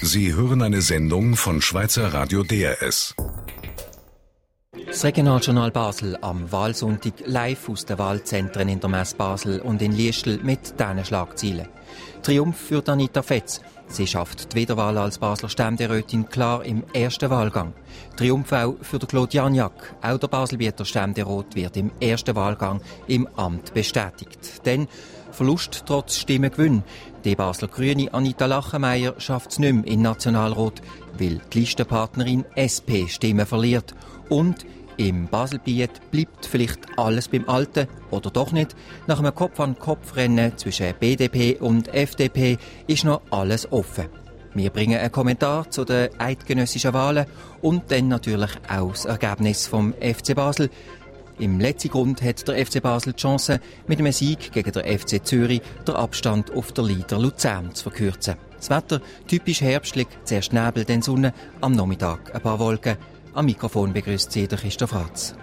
Sie hören eine Sendung von Schweizer Radio DRS. Das Regionaljournal Basel am Wahlsonntag live aus den Wahlzentren in der Messe Basel und in Liestel mit diesen Schlagzeilen. Triumph für Anita Fetz. Sie schafft die Wiederwahl als Basler Ständerätin klar im ersten Wahlgang. Triumph auch für Claude Janiak. Auch der Baselbieter Ständerat wird im ersten Wahlgang im Amt bestätigt. Denn Verlust trotz Stimmengewinn. Die Basler Grüne Anita Lachenmeier schafft es nicht mehr in den Nationalrat, weil die Listenpartnerin SP Stimmen verliert. Und im Baselbiet bleibt vielleicht alles beim Alten oder doch nicht. Nach einem Kopf-an-Kopf-Rennen zwischen BDP und FDP ist noch alles offen. Wir bringen einen Kommentar zu den eidgenössischen Wahlen und dann natürlich auch das Ergebnis vom FC Basel. Im letzten Grund hat der FC Basel die Chance, mit einem Sieg gegen den FC Zürich den Abstand auf der Leader Luzern zu verkürzen. Das Wetter typisch herbstlich, zuerst Nebel, dann Sonne, am Nachmittag ein paar Wolken. Am Mikrofon begrüßt Sie der Christoph Ratz.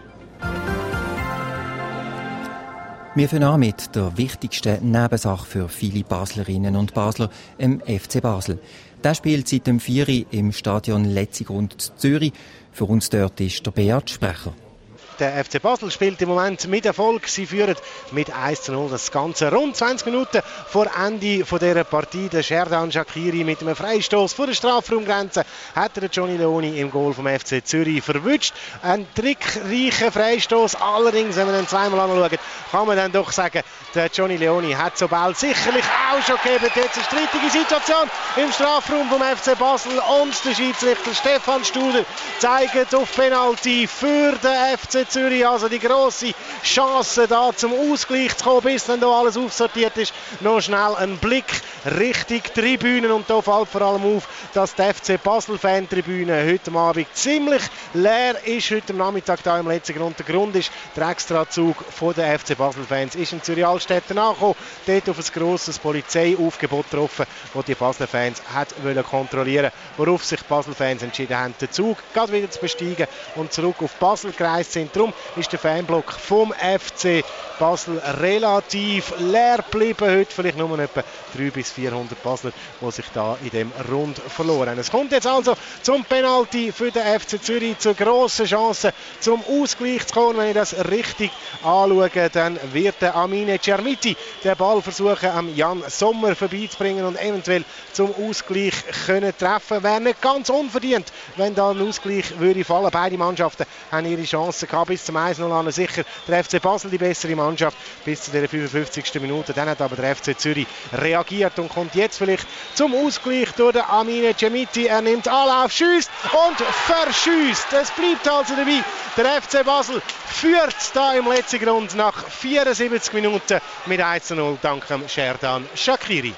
Wir fangen an mit der wichtigsten Nebensache für viele Baslerinnen und Basler, im FC Basel. Der spielt seit dem 4. im Stadion Letzigrund zu Zürich. Für uns dort ist der Beat Sprecher. Der FC Basel spielt im Moment mit Erfolg. Sie führen mit 1:0 das Ganze. Rund 20 Minuten vor Ende dieser Partie. Der Sherdan Shaqiri mit einem Freistoß vor der Strafraumgrenze hat der Johnny Leoni im Goal vom FC Zürich verwünscht. Ein trickreicher Freistoß. Allerdings, wenn man ihn zweimal anschaut, kann man dann doch sagen, der Johnny Leoni hat so bald sicherlich auch schon gegeben. Jetzt eine strittige Situation im Strafraum vom FC Basel und der Schiedsrichter Stefan Studer zeigt auf Penalty für den FC Zürich, also die grosse Chance da zum Ausgleich zu kommen, bis dann da alles aufsortiert ist. Noch schnell ein Blick Richtung Tribünen und da fällt vor allem auf, dass die FC Basel-Fan-Tribüne heute Abend ziemlich leer ist. Heute Nachmittag da im letzten Grund. Der Grund ist, der Extrazug von den FC Basel-Fans ist in Zürich-Altstetten angekommen, dort auf ein grosses Polizeiaufgebot getroffen, das die Basel-Fans kontrollieren wollten, worauf sich die Basel-Fans entschieden haben, den Zug gerade wieder zu besteigen und zurück auf Basel gereist sind. Darum ist der Fanblock vom FC Basel relativ leer geblieben. Heute vielleicht nur etwa 300 bis 400 Basler, die sich da in dem Rund verloren haben. Es kommt jetzt also zum Penalty für den FC Zürich, zur grossen Chance zum Ausgleich zu kommen. Wenn ich das richtig anschaue, dann wird der Amine Cermiti den Ball versuchen, am Jan Sommer vorbeizubringen und eventuell zum Ausgleich können treffen. Wäre nicht ganz unverdient, wenn da ein Ausgleich würde fallen. Beide Mannschaften haben ihre Chancen gehabt. Bis zum 1:0 an sicher der FC Basel die bessere Mannschaft bis zu der 55. Minute. Dann hat aber der FC Zürich reagiert und kommt jetzt vielleicht zum Ausgleich durch den Amine Cermiti. Er nimmt Anlauf, schießt und verschießt. Es bleibt also dabei. Der FC Basel führt da im letzten Grund nach 74 Minuten mit 1:0 dank Sherdan Shaqiri.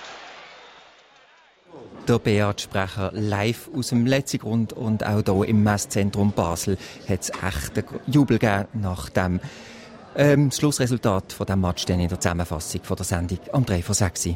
Der Beat Sprecher live aus dem Letzigrund und auch hier im Messzentrum Basel hat es echt einen Jubel gegeben nach dem Schlussresultat von diesem Match dann in der Zusammenfassung von der Sendung am 3:06.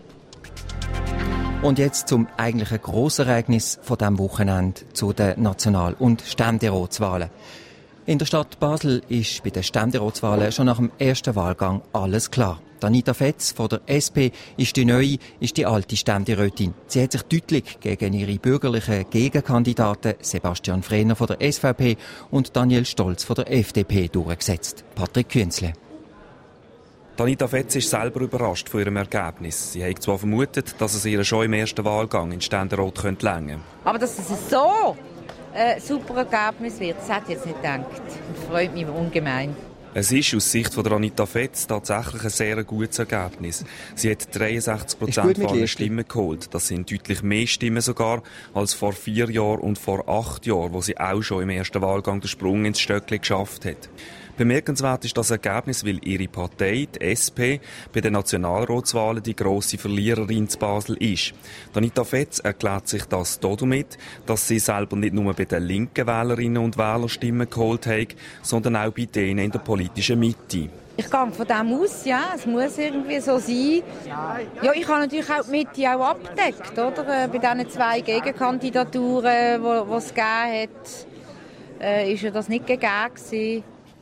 Und jetzt zum eigentlichen Grossereignis von diesem Wochenende, zu den National- und Ständeratswahlen. In der Stadt Basel ist bei den Ständeratswahlen schon nach dem ersten Wahlgang alles klar. Anita Fetz von der SP ist die neue, ist die alte Ständerätin. Sie hat sich deutlich gegen ihre bürgerlichen Gegenkandidaten Sebastian Frehner von der SVP und Daniel Stolz von der FDP durchgesetzt. Patrick Künzle. Anita Fetz ist selber überrascht von ihrem Ergebnis. Sie hat zwar vermutet, dass es ihr schon im ersten Wahlgang in Ständerat reichen könnte. Aber dass es so ein super Ergebnis wird, das hätte ich jetzt nicht gedacht. Das freut mich ungemein. Es ist aus Sicht von Anita Fetz tatsächlich ein sehr gutes Ergebnis. Sie hat 63% aller Stimmen geholt. Das sind deutlich mehr Stimmen sogar als vor 4 Jahren und vor 8 Jahren, wo sie auch schon im ersten Wahlgang den Sprung ins Stöckli geschafft hat. Bemerkenswert ist das Ergebnis, weil ihre Partei, die SP, bei den Nationalratswahlen die grosse Verliererin zu Basel ist. Anita Fetz erklärt sich das damit, dass sie selber nicht nur bei den linken Wählerinnen und Wählern Stimmen geholt hat, sondern auch bei denen in der politischen Mitte. Ich gehe von dem aus, ja, es muss irgendwie so sein. Ja, ich habe natürlich auch die Mitte auch abgedeckt, oder? Bei diesen 2 Gegenkandidaturen, die es gegeben hat, ist ja das nicht gegeben gewesen.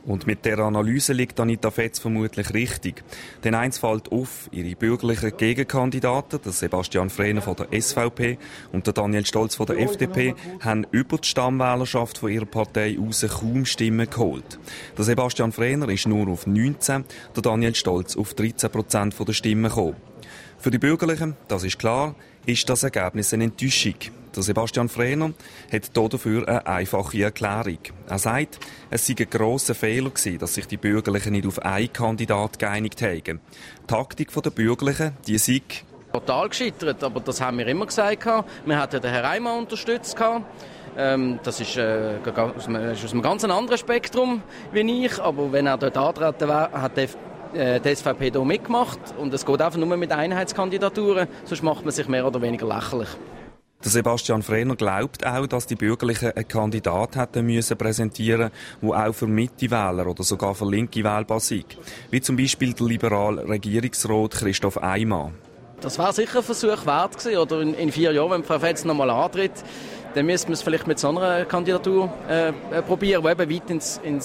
Und mit der Analyse liegt Anita Fetz vermutlich richtig. Denn eins fällt auf, ihre bürgerlichen Gegenkandidaten, der Sebastian Frehner von der SVP und der Daniel Stolz von der FDP, haben über die Stammwählerschaft von ihrer Partei raus kaum Stimmen geholt. Der Sebastian Frehner ist nur auf 19, der Daniel Stolz auf 13% der Stimmen gekommen. Für die Bürgerlichen, das ist klar, ist das Ergebnis eine Enttäuschung. Der Sebastian Frehner hat dafür eine einfache Erklärung. Er sagt, es sei ein grosser Fehler gewesen, dass sich die Bürgerlichen nicht auf einen Kandidat geeinigt haben. Die Taktik der Bürgerlichen, die sei total gescheitert, aber das haben wir immer gesagt. Wir hatten den Herrn Reimann unterstützt. Das ist aus einem ganz anderen Spektrum wie ich, aber wenn er dort antreten wäre, hat die SVP hier mitgemacht. Und es geht einfach nur mit Einheitskandidaturen, sonst macht man sich mehr oder weniger lächerlich. Der Sebastian Frehner glaubt auch, dass die Bürgerlichen einen Kandidat hätten müssen präsentieren, der auch für Mitte-Wähler oder sogar für linke wählbar sei. Wie zum Beispiel der liberale Regierungsrat Christoph Aymann. Das war sicher ein Versuch wert gewesen. Oder in 4 Jahren, wenn Frau Fetz noch mal antritt, dann müsste man es vielleicht mit so einer Kandidatur probieren, die eben weit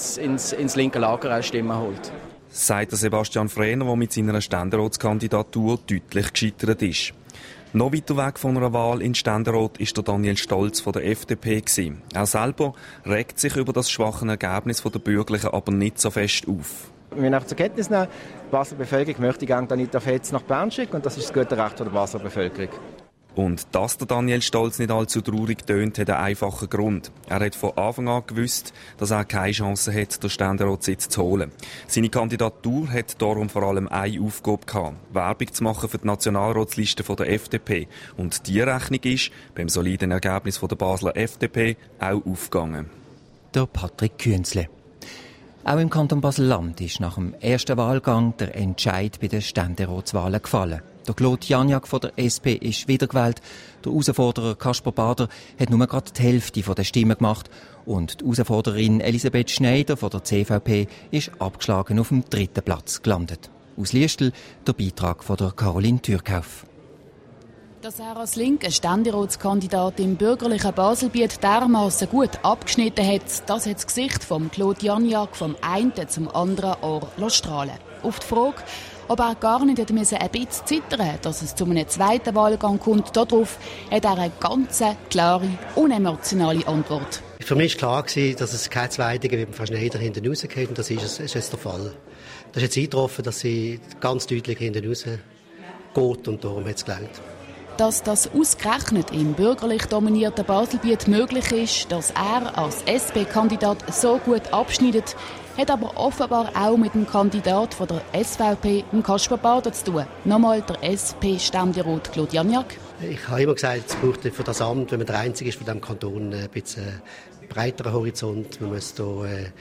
ins linke Lager auch Stimmen holt. Sagt der Sebastian Frehner, der mit seiner Ständeratskandidatur deutlich gescheitert ist. Noch weiter weg von einer Wahl in Ständerat ist der Daniel Stolz von der FDP gewesen. Er selber regt sich über das schwache Ergebnis der Bürgerlichen aber nicht so fest auf. Wir müssen zur Kenntnis nehmen, die Basler Bevölkerung möchte gerne Anita Fetz nach Bern schicken und das ist das gute Recht der Basler Bevölkerung. Und dass der Daniel Stolz nicht allzu traurig tönt, hat einen einfachen Grund. Er hat von Anfang an gewusst, dass er keine Chance hat, den Ständeratssitz zu holen. Seine Kandidatur hat darum vor allem eine Aufgabe gehabt: Werbung zu machen für die Nationalratsliste der FDP. Und die Rechnung ist beim soliden Ergebnis der Basler FDP auch aufgegangen. Der Patrick Künzle. Auch im Kanton Basel-Land ist nach dem ersten Wahlgang der Entscheid bei den Ständeratswahlen gefallen. Der Claude Janiak von der SP ist wiedergewählt. Der Herausforderer Kaspar Bader hat nur gerade die Hälfte der Stimmen gemacht. Und die Herausforderin Elisabeth Schneider von der CVP ist abgeschlagen auf dem 3. Platz gelandet. Aus Liestel der Beitrag von der Caroline Türkauf. Dass er als linker Ständeratskandidat im bürgerlichen Baselbiet dermassen gut abgeschnitten hat, das hat das Gesicht von Claude Janiak vom einen zum anderen Ohr strahlen. Auf die Frage, ob er gar nicht ein bisschen zittern, dass es zu einem zweiten Wahlgang kommt, darauf hat er eine ganz klare, unemotionale Antwort. Für mich war klar, dass es kein Zweiter wie Frau Schneider hinten rausgeht, und das ist jetzt der Fall. Das ist jetzt eingetroffen, dass sie ganz deutlich hinten rausgeht und darum hat es gelangt. Dass das ausgerechnet im bürgerlich dominierten Baselbiet möglich ist, dass er als SP-Kandidat so gut abschneidet, hat aber offenbar auch mit dem Kandidat von der SVP, Kaspar Bader, zu tun. Nochmal der SP-Ständerat Claude Janiak. Ich habe immer gesagt, es braucht für das Amt, wenn man der Einzige ist von diesem Kanton, ein bisschen breiterer Horizont. Man muss hier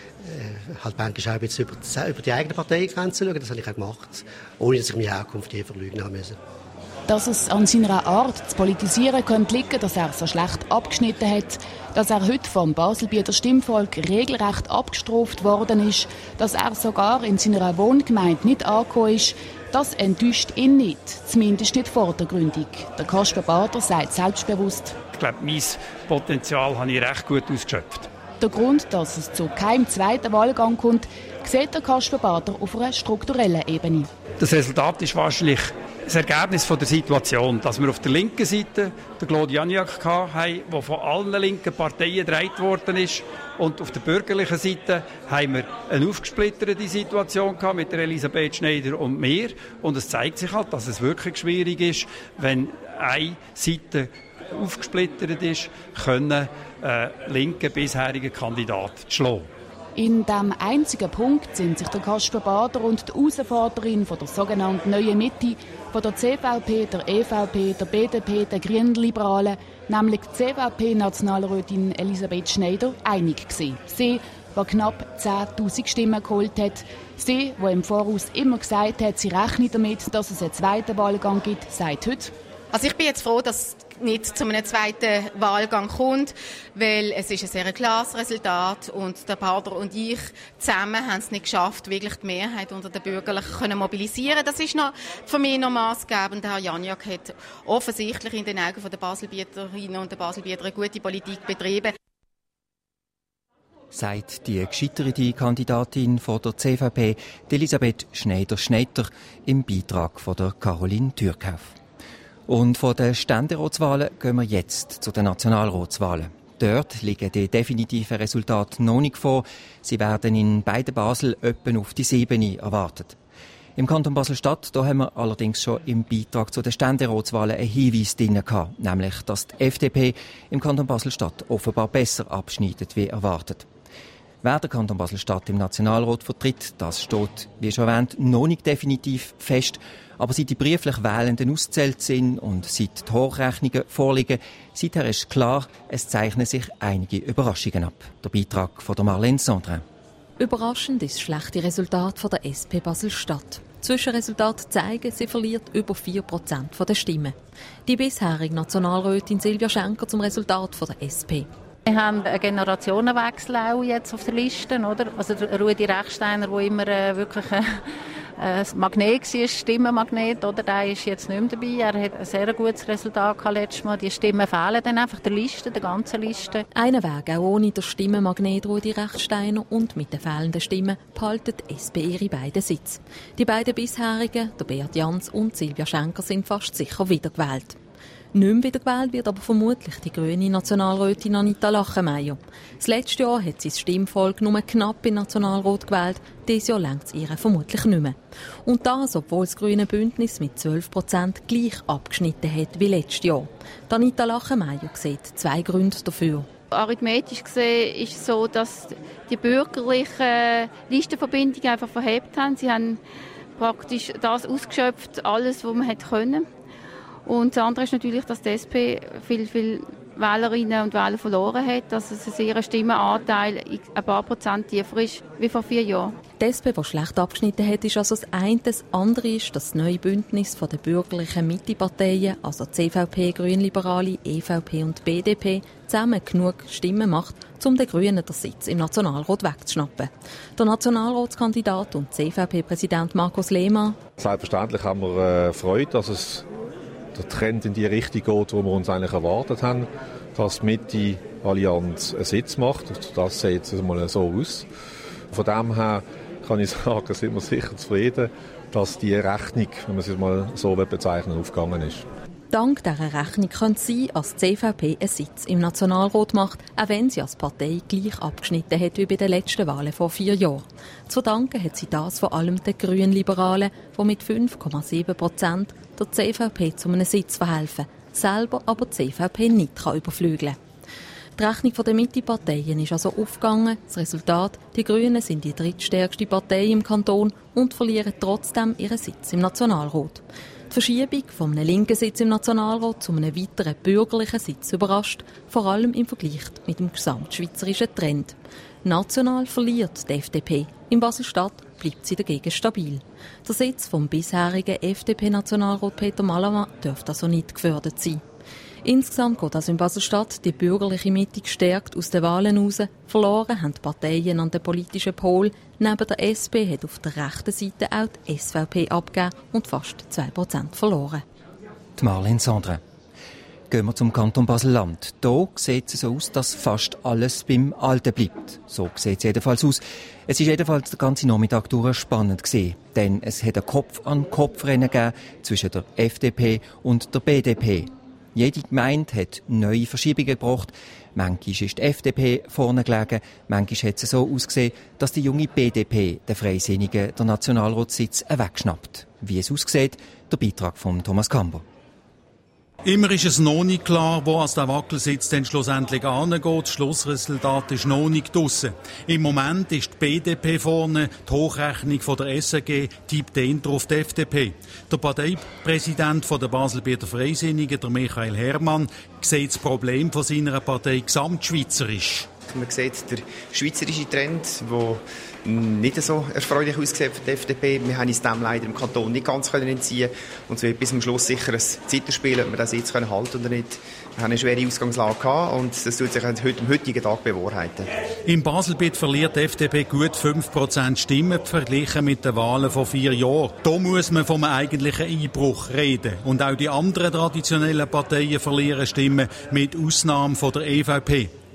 halt manchmal auch ein bisschen über die eigene Parteigrenze schauen. Das habe ich auch gemacht, ohne dass ich meine Herkunft je verleugnen haben müssen. Dass es an seiner Art zu politisieren könnte liegen, dass er so schlecht abgeschnitten hat, dass er heute vom Baselbieter Stimmvolk regelrecht abgestraft worden ist, dass er sogar in seiner Wohngemeinde nicht angekommen ist, das enttäuscht ihn nicht, zumindest nicht vordergründig. Der Kaspar Bader sagt selbstbewusst: Ich glaube, mein Potenzial habe ich recht gut ausgeschöpft. Der Grund, dass es zu keinem zweiten Wahlgang kommt, sieht der Kaspar Bader auf einer strukturellen Ebene. Das Resultat ist wahrscheinlich das Ergebnis von der Situation, dass wir auf der linken Seite den Claude Janiak hatten, der von allen linken Parteien gedreht worden ist. Und auf der bürgerlichen Seite haben wir eine aufgesplitterte Situation mit der Elisabeth Schneider und mir. Und es zeigt sich halt, dass es wirklich schwierig ist, wenn eine Seite aufgesplittert ist, können linke bisherige Kandidaten schlagen. In diesem einzigen Punkt sind sich der Kaspar Bader und die Herausforderin von der sogenannten Neuen Mitte, von der CVP, der EVP, der BDP, der Grünen Liberalen, nämlich die CVP-Nationalrätin Elisabeth Schneider, einig gewesen. Sie, die knapp 10'000 Stimmen geholt hat. Sie, die im Voraus immer gesagt hat, sie rechne damit, dass es einen zweiten Wahlgang gibt, sagt heute: Also ich bin jetzt froh, dass es nicht zu einem zweiten Wahlgang kommt, weil es ist ein sehr klares Resultat und der Bader und ich zusammen haben es nicht geschafft, wirklich die Mehrheit unter den Bürgerlichen mobilisieren. Das ist noch für mich noch maßgebend. Herr Janiak hat offensichtlich in den Augen der Baselbieterinnen und der Baselbieter eine gute Politik betrieben. sagt die gescheiterte Kandidatin von der CVP, Elisabeth Schneider-Schneider, im Beitrag von der Caroline Türkauf. Und von den Ständeratswahlen gehen wir jetzt zu den Nationalratswahlen. Dort liegen die definitiven Resultate noch nicht vor. Sie werden in beiden Basel etwa auf die 7 erwartet. Im Kanton Basel-Stadt da haben wir allerdings schon im Beitrag zu den Ständeratswahlen einen Hinweis drin gehabt, nämlich, dass die FDP im Kanton Basel-Stadt offenbar besser abschneidet wie erwartet. Wer der Kanton Basel-Stadt im Nationalrat vertritt, das steht, wie schon erwähnt, noch nicht definitiv fest. Aber seit die brieflich Wählenden ausgezählt sind und seit die Hochrechnungen vorliegen, seither ist klar, es zeichnen sich einige Überraschungen ab. Der Beitrag von der Marlène Sandrin. Überraschend ist das schlechte Resultat von der SP Basel-Stadt. Zwischenresultate zeigen, sie verliert über 4% der Stimmen. Die bisherige Nationalrätin Silvia Schenker zum Resultat von der SP. Wir haben einen Generationenwechsel auch jetzt auf der Liste, oder? Also der Rudi Rechsteiner, der immer wirklich ein Magnet war, ein Stimmenmagnet, oder? Der ist jetzt nicht mehr dabei. Er hat ein sehr gutes Resultat gehabt letztes Mal. Die Stimmen fehlen dann einfach der Liste, der ganzen Liste. Einen Weg auch ohne den Stimmenmagnet Rudi Rechsteiner und mit den fehlenden Stimmen behalten die SP ihre beiden Sitze. Die beiden bisherigen, der Beat Jans und Silvia Schenker, sind fast sicher wiedergewählt. Nicht mehr wiedergewählt wird aber vermutlich die grüne Nationalrätin Anita Lachenmeier. Das letzte Jahr hat sie das Stimmvolk nur knapp in Nationalrat gewählt, dieses Jahr reicht es ihr vermutlich nicht mehr. Und das, obwohl das grüne Bündnis mit 12% gleich abgeschnitten hat wie letztes Jahr. Anita Lachenmeier sieht 2 Gründe dafür. Arithmetisch gesehen ist es so, dass die bürgerlichen Listenverbindungen einfach verhebt haben. Sie haben praktisch das ausgeschöpft, alles, was man hätte können. Und das andere ist natürlich, dass die SP viel Wählerinnen und Wähler verloren hat, dass es ihr Stimmenanteil ein paar Prozent tiefer ist wie vor 4 Jahren. Die SP, die schlecht abgeschnitten hat, ist also das eine. Das andere ist, dass das neue Bündnis von den bürgerlichen Mitteparteien, also CVP, Grünliberale, EVP und BDP, zusammen genug Stimmen macht, um den Grünen den Sitz im Nationalrat wegzuschnappen. Der Nationalratskandidat und CVP-Präsident Markus Lehmann. Selbstverständlich haben wir Freude, dass es der Trend in die Richtung geht, wo wir uns eigentlich erwartet haben, dass die Mitte-Allianz einen Sitz macht. Das sieht jetzt mal so aus. Von dem her kann ich sagen, sind wir sicher zufrieden, dass die Rechnung, wenn man sie mal so bezeichnen, aufgegangen ist. Dank dieser Rechnung könnte es sein, dass die CVP einen Sitz im Nationalrat macht, auch wenn sie als Partei gleich abgeschnitten hat wie bei den letzten Wahlen vor 4 Jahren. Zu verdanken hat sie das vor allem den Grünliberalen, die mit 5,7% der CVP zu einem Sitz verhelfen, selber aber die CVP nicht überflügeln kann. Die Rechnung der Mitteparteien ist also aufgegangen. Das Resultat: die Grünen sind die drittstärkste Partei im Kanton und verlieren trotzdem ihren Sitz im Nationalrat. Die Verschiebung von einem linken Sitz im Nationalrat zu einem weiteren bürgerlichen Sitz überrascht, vor allem im Vergleich mit dem gesamtschweizerischen Trend. National verliert die FDP. In Basel-Stadt bleibt sie dagegen stabil. Der Sitz vom bisherigen FDP-Nationalrat Peter Malamann dürfte also nicht gefördert sein. Insgesamt geht also in Basel-Stadt die bürgerliche Mitte gestärkt aus den Wahlen heraus. Verloren haben die Parteien an den politischen Pol. Neben der SP hat auf der rechten Seite auch die SVP abgegeben und fast 2% verloren. Die Marlène Sandrin. Gehen wir zum Kanton Basel-Land. Hier sieht es so aus, dass fast alles beim Alten bleibt. So sieht es jedenfalls aus. Es war jedenfalls den ganzen Nachmittag durch spannend gewesen, denn es hat ein Kopf-an-Kopf-Rennen gegeben zwischen der FDP und der BDP. Jede Gemeinde hat neue Verschiebungen gebracht. Manchmal ist die FDP vorne gelegen, manchmal hat es so ausgesehen, dass die junge BDP den Freisinnigen den Nationalratssitz wegschnappt. Wie es aussieht, der Beitrag von Thomas Kamber. Immer ist es noch nicht klar, wo als der Wackelsitz denn schlussendlich angeht. Das Schlussresultat ist noch nicht draussen. Im Moment ist die BDP vorne, die Hochrechnung von der SRG tippt hinter auf die FDP. Der Parteipräsident von der Basel-Bieter Freisinnigen, der Michael Herrmann, sieht das Problem von seiner Partei gesamtschweizerisch. Man sieht den schweizerischen Trend, der nicht so erfreulich aussieht für die FDP. Wir haben uns dem leider im Kanton nicht ganz entziehen können. Und es wird bis zum Schluss sicher ein Zeitspiel, ob wir das jetzt halten können oder nicht. Wir haben eine schwere Ausgangslage gehabt und das tut sich heute am heutigen Tag bewahrheiten. Im Baselbiet verliert die FDP gut 5% Stimmen verglichen mit den Wahlen vor 4 Jahren. Da muss man vom eigentlichen Einbruch reden. Und auch die anderen traditionellen Parteien verlieren Stimmen, mit Ausnahme von der EVP.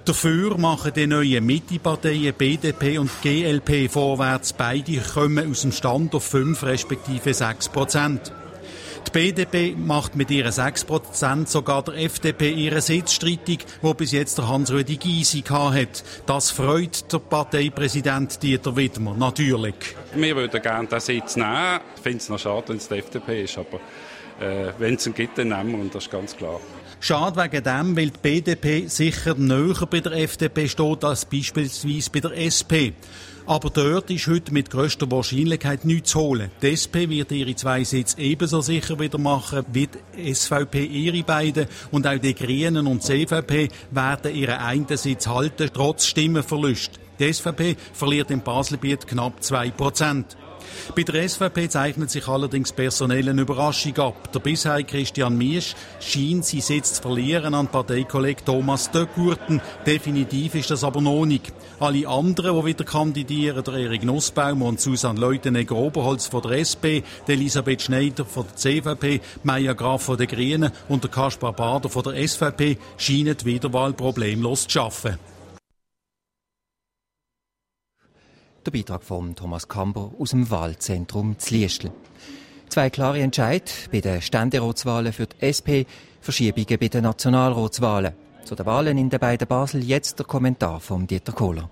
Dafür machen die neuen Mitteparteien BDP und GLP vorwärts. Beide kommen aus dem Stand auf 5 respektive 6%. Die BDP macht mit ihren 6% sogar der FDP ihren Sitz streitig, wo bis jetzt der Hans-Rüdi Gysi hat. Das freut der Parteipräsident Dieter Widmer natürlich. Wir würden gerne den Sitz nehmen. Ich finde es noch schade, wenn es die FDP ist, aber wenn es ihn gibt, dann nehmen wir, und das ist ganz klar. Schade wegen dem, weil die BDP sicher näher bei der FDP steht als beispielsweise bei der SP. Aber dort ist heute mit grösster Wahrscheinlichkeit nichts zu holen. Die SP wird ihre 2 Sitze ebenso sicher wieder machen wie die SVP ihre beiden. Und auch die Grünen und die CVP werden ihren einen Sitz halten, trotz Stimmenverlust. Die SVP verliert im Baselbiet knapp 2%. Bei der SVP zeichnet sich allerdings personell eine Überraschung ab. Der bisherige Christian Miesch scheint seinen Sitz zu verlieren an Parteikollegen Thomas de Gurten. Definitiv ist das aber noch nicht. Alle anderen, die wieder kandidieren, der Erik Nussbaum und Susanne Leutenegger-Oberholz von der SP, Elisabeth Schneider von der CVP, Maja Graf von den Grünen und der Kaspar Bader von der SVP, scheinen die Wiederwahl problemlos zu schaffen. Der Beitrag von Thomas Kamber aus dem Wahlzentrum Zliestl. 2 klare Entscheid bei den Ständeratswahlen für die SP, Verschiebungen bei den Nationalratswahlen. Zu den Wahlen in den beiden Basel jetzt der Kommentar von Dieter Kohler.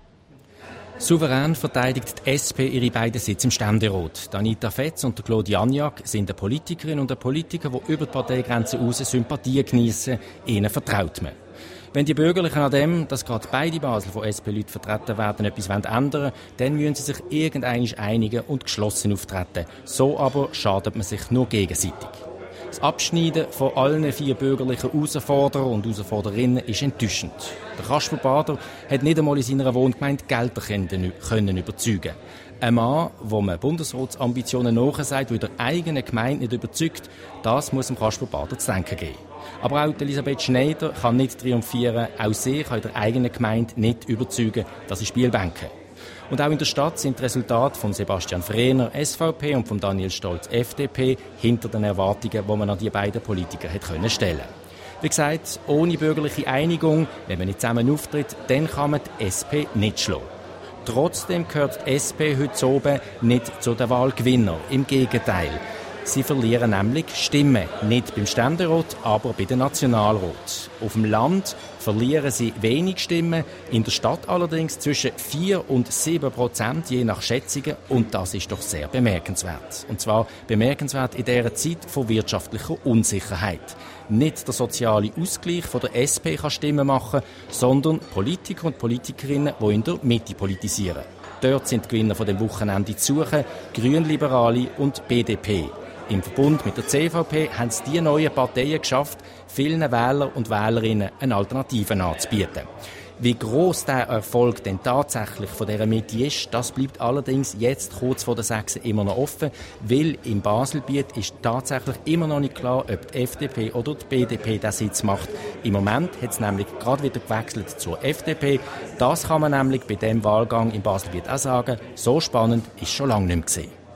Souverän verteidigt die SP ihre beiden Sitze im Ständerat. Anita Fetz und Claude Janiak sind eine Politikerin und ein Politiker, die über die Parteigrenzen hinaus Sympathien geniessen. Ihnen vertraut man. Wenn die Bürgerlichen an dem, dass gerade beide Basel von SP-Leuten vertreten werden, etwas ändern wollen, dann müssen sie sich irgendeinmal einigen und geschlossen auftreten. So aber schadet man sich nur gegenseitig. Das Abschneiden von allen 4 bürgerlichen Herausforderer und Herausforderinnen ist enttäuschend. Der Kaspar Bader hat nicht einmal in seiner Wohngemeinde Gelder können überzeugen. Ein Mann, wo man Bundesratsambitionen nachsagt, der in der eigenen Gemeinde nicht überzeugt, das muss dem Kaspar Bader zu denken geben. Aber auch Elisabeth Schneider kann nicht triumphieren, auch sie kann in der eigenen Gemeinde nicht überzeugen, das ist Spielbänke. Und auch in der Stadt sind die Resultate von Sebastian Frehner, SVP, und von Daniel Stolz, FDP, hinter den Erwartungen, die man an die beiden Politiker hätte stellen können. Wie gesagt, ohne bürgerliche Einigung, wenn man nicht zusammen auftritt, dann kann man die SP nicht schlagen. Trotzdem gehört die SP heute oben nicht zu den Wahlgewinnern. Im Gegenteil. Sie verlieren nämlich Stimmen. Nicht beim Ständerat, aber bei den Nationalrat. Auf dem Land verlieren sie wenig Stimmen, in der Stadt allerdings zwischen 4 und 7%, je nach Schätzungen. Und das ist doch sehr bemerkenswert. Und zwar bemerkenswert in dieser Zeit von wirtschaftlicher Unsicherheit. Nicht der soziale Ausgleich von der SP kann Stimmen machen, sondern Politiker und Politikerinnen, die in der Mitte politisieren. Dort sind die Gewinner von dem Wochenende zu suchen, Grünliberale und BDP. Im Verbund mit der CVP haben es die neuen Parteien geschafft, vielen Wählern und Wählerinnen eine Alternative anzubieten. Wie gross der Erfolg denn tatsächlich von dieser Mitte ist, das bleibt allerdings jetzt kurz vor der 6 immer noch offen, weil im Baselbiet ist tatsächlich immer noch nicht klar, ob die FDP oder die BDP den Sitz macht. Im Moment hat es nämlich gerade wieder gewechselt zur FDP. Das kann man nämlich bei diesem Wahlgang im Baselbiet auch sagen. So spannend ist schon lange nicht mehr gesehen.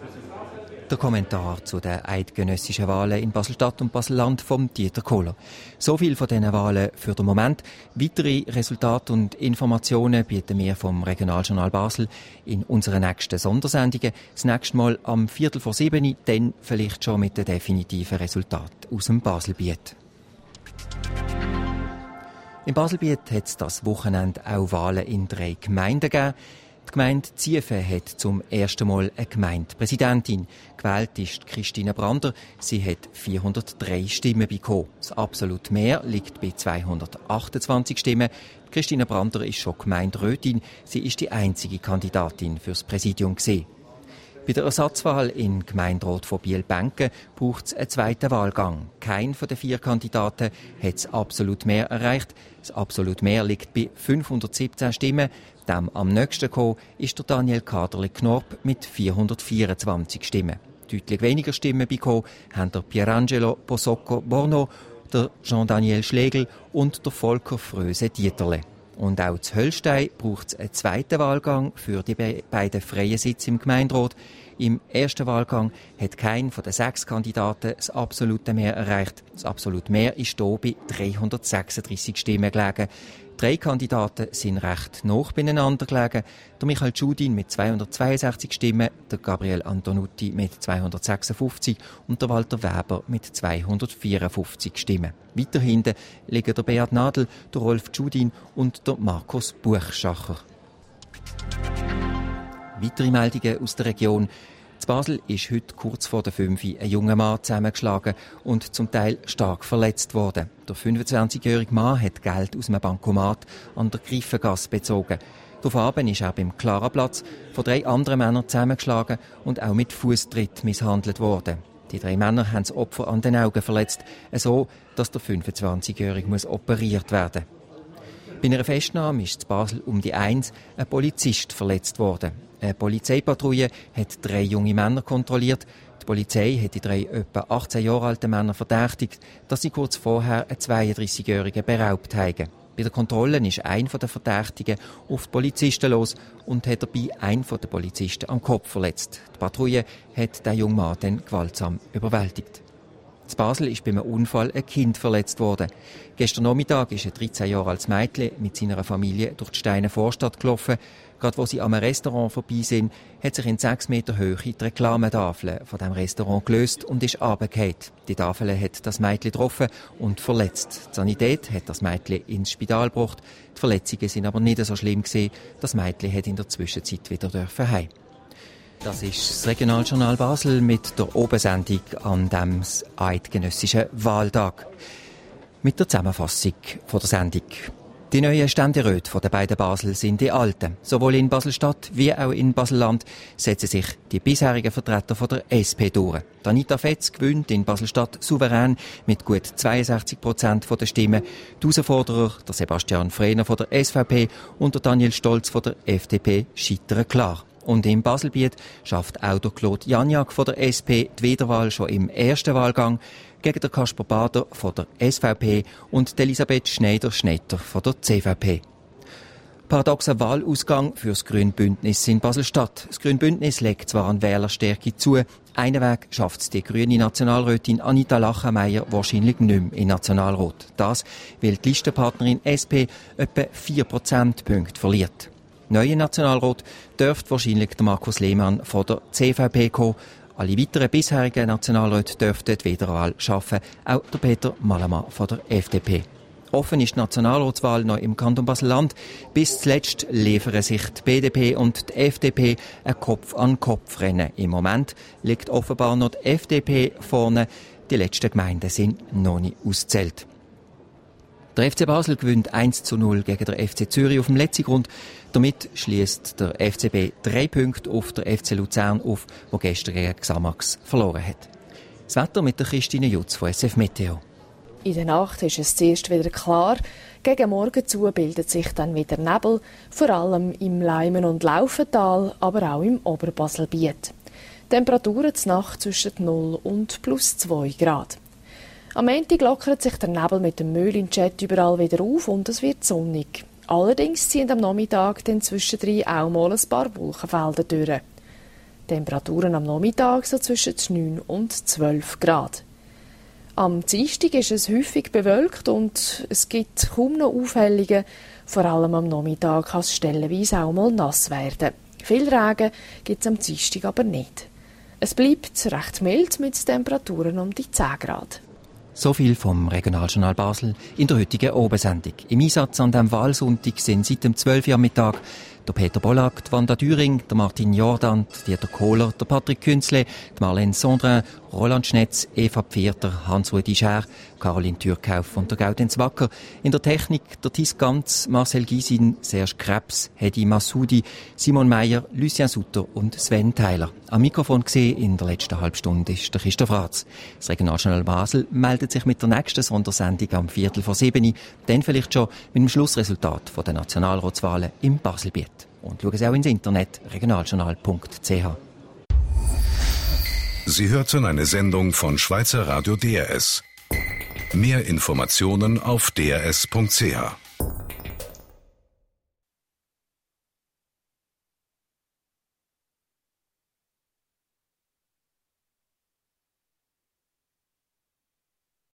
Der Kommentar zu den eidgenössischen Wahlen in Basel-Stadt und Basel-Land von Dieter Kohler. So viel von diesen Wahlen für den Moment. Weitere Resultate und Informationen bieten wir vom Regionaljournal Basel in unseren nächsten Sondersendungen. Das nächste Mal am 6:45, dann vielleicht schon mit den definitiven Resultaten aus dem Baselbiet. Im Baselbiet hat es das Wochenende auch Wahlen in 3 Gemeinden gegeben. Die Gemeinde Ziefen hat zum ersten Mal eine Gemeindepräsidentin. Gewählt ist Christine Brander. Sie hat 403 Stimmen bekommen. Das absolute Mehr liegt bei 228 Stimmen. Christine Brander ist schon Gemeinderätin. Sie ist die einzige Kandidatin fürs Präsidium gewesen. Bei der Ersatzwahl in Gemeinderat von Biel-Benken braucht es einen zweiten Wahlgang. Kein von den 4 Kandidaten hat das absolute Mehr erreicht. Das absolute Mehr liegt bei 517 Stimmen. Dem am nächsten gekommen ist der Daniel Kaderle-Knorp mit 424 Stimmen. Deutlich weniger Stimmen bekommen haben der Pierangelo Bosocco-Borno, der Jean-Daniel Schlegel und der Volker Fröse-Dieterle. Und auch zu Höllstein braucht es einen zweiten Wahlgang für die beiden freien Sitze im Gemeinderat. Im ersten Wahlgang hat kein von den 6 Kandidaten das absolute Mehr erreicht. Das absolute Mehr ist hier bei 336 Stimmen gelegen. 3 Kandidaten sind recht nah beieinander gelegen. Der Michael Giudin mit 262 Stimmen, der Gabriel Antonutti mit 256 und der Walter Weber mit 254 Stimmen. Weiter hinten liegen der Beat Nadel, der Rolf Giudin und der Markus Buchschacher. Weitere Meldungen aus der Region. In Basel ist heute kurz vor der 5 Uhr ein junger Mann zusammengeschlagen und zum Teil stark verletzt worden. Der 25-jährige Mann hat Geld aus einem Bankomat an der Griffengasse bezogen. Daraufhin ist er beim Klaraplatz von 3 anderen Männern zusammengeschlagen und auch mit Fußtritt misshandelt worden. Die 3 Männer haben das Opfer an den Augen verletzt, so dass der 25-jährige operiert werden muss. Bei einer Festnahme ist in Basel um die 1 ein Polizist verletzt worden. Eine Polizeipatrouille hat 3 junge Männer kontrolliert. Die Polizei hat die 3 etwa 18 Jahre alten Männer verdächtigt, dass sie kurz vorher einen 32-Jährigen beraubt haben. Bei der Kontrolle ist einer der Verdächtigen auf die Polizisten los und hat dabei einen der Polizisten am Kopf verletzt. Die Patrouille hat den jungen Mann dann gewaltsam überwältigt. In Basel ist bei einem Unfall ein Kind verletzt worden. Gestern Nachmittag ist ein 13 Jahre altes Mädchen mit seiner Familie durch die Steiner Vorstadt gelaufen. Gerade wo sie am Restaurant vorbei sind, hat sich in 6 Meter Höhe die Reklametafel von dem Restaurant gelöst und ist runtergefallen. Die Tafel hat das Mädchen getroffen und verletzt. Die Sanität hat das Mädchen ins Spital gebracht. Die Verletzungen sind aber nicht so schlimm gewesen. Das Mädchen hat in der Zwischenzeit wieder heim. Das ist das Regionaljournal Basel mit der Obersendung an dem eidgenössischen Wahltag. Mit der Zusammenfassung von der Sendung. Die neuen Ständeräte der beiden Basel sind die alten. Sowohl in Basel-Stadt wie auch in Basel-Land setzen sich die bisherigen Vertreter von der SP durch. Anita Fetz gewinnt in Basel-Stadt souverän mit gut 62% der Stimmen. Die Herausforderer, der Sebastian Frehner von der SVP und der Daniel Stolz von der FDP, scheitern klar. Und im Baselbiet schafft auch der Claude Janiak von der SP die Wiederwahl schon im ersten Wahlgang gegen den Kasper Bader von der SVP und Elisabeth Schneider-Schnetter von der CVP. Paradoxer Wahlausgang für das Grünbündnis in Basel-Stadt. Das Grünbündnis legt zwar an Wählerstärke zu, einen Weg schafft die grüne Nationalrätin Anita Lachenmeier wahrscheinlich nicht mehr in Nationalrat. Das, weil die Listenpartnerin SP etwa 4 Prozentpunkte verliert. Neuer Nationalrat dürfte wahrscheinlich der Markus Lehmann von der CVP kommen. Alle weiteren bisherigen Nationalräte dürften die Wiederwahl schaffen, auch der Peter Malamann von der FDP. Offen ist die Nationalratswahl noch im Kanton Basel-Land. Bis zuletzt liefern sich die BDP und die FDP ein Kopf-an-Kopf-Rennen. Im Moment liegt offenbar noch die FDP vorne. Die letzten Gemeinden sind noch nicht ausgezählt. Der FC Basel gewinnt 1:0 gegen den FC Zürich auf dem letzten Grund. Damit schließt der FCB 3 Punkte auf der FC Luzern auf, der gestern gegen Xamax verloren hat. Das Wetter mit der Christine Jutz von SF Meteo. In der Nacht ist es zuerst wieder klar. Gegen Morgen zu bildet sich dann wieder Nebel, vor allem im Leimen- und Laufental, aber auch im Oberbaselbiet. Temperaturen zur Nacht zwischen 0 und +2 Grad. Am Montag lockert sich der Nebel mit dem Mühlenjet überall wieder auf und es wird sonnig. Allerdings ziehen am Nachmittag dann zwischendrin auch mal ein paar Wolkenfelder durch. Temperaturen am Nachmittag so zwischen 9 und 12 Grad. Am Dienstag ist es häufig bewölkt und es gibt kaum noch Aufhellungen. Vor allem am Nachmittag kann es stellenweise auch mal nass werden. Viel Regen gibt es am Dienstag aber nicht. Es bleibt recht mild mit Temperaturen um die 10 Grad. So viel vom Regionaljournal Basel in der heutigen Obersendung. Im Einsatz an diesem Wahlsonntag sind seit dem 12 Uhr am Mittag der Peter Bollack, die Wanda Düring, der Martin Jordan, Dieter Kohler, der Patrick Künzle, die Marlene Sondrin, Roland Schnetz, Eva Pfierter, Hans-Rudi Schär, Caroline Türkauf und der Gaudenz Wacker. In der Technik der Thies Ganz, Marcel Gysin, Serge Krebs, Hedi Massoudi, Simon Meyer, Lucien Sutter und Sven Theiler. Am Mikrofon gesehen in der letzten Halbstunde ist der Christoph Ratz. Das Regionaljournal Basel meldet sich mit der nächsten Sondersendung am 6:15, dann vielleicht schon mit dem Schlussresultat der Nationalratswahlen im Baselbiet. Und schauen Sie auch ins Internet regionaljournal.ch. Sie hörten eine Sendung von Schweizer Radio DRS. Mehr Informationen auf drs.ch.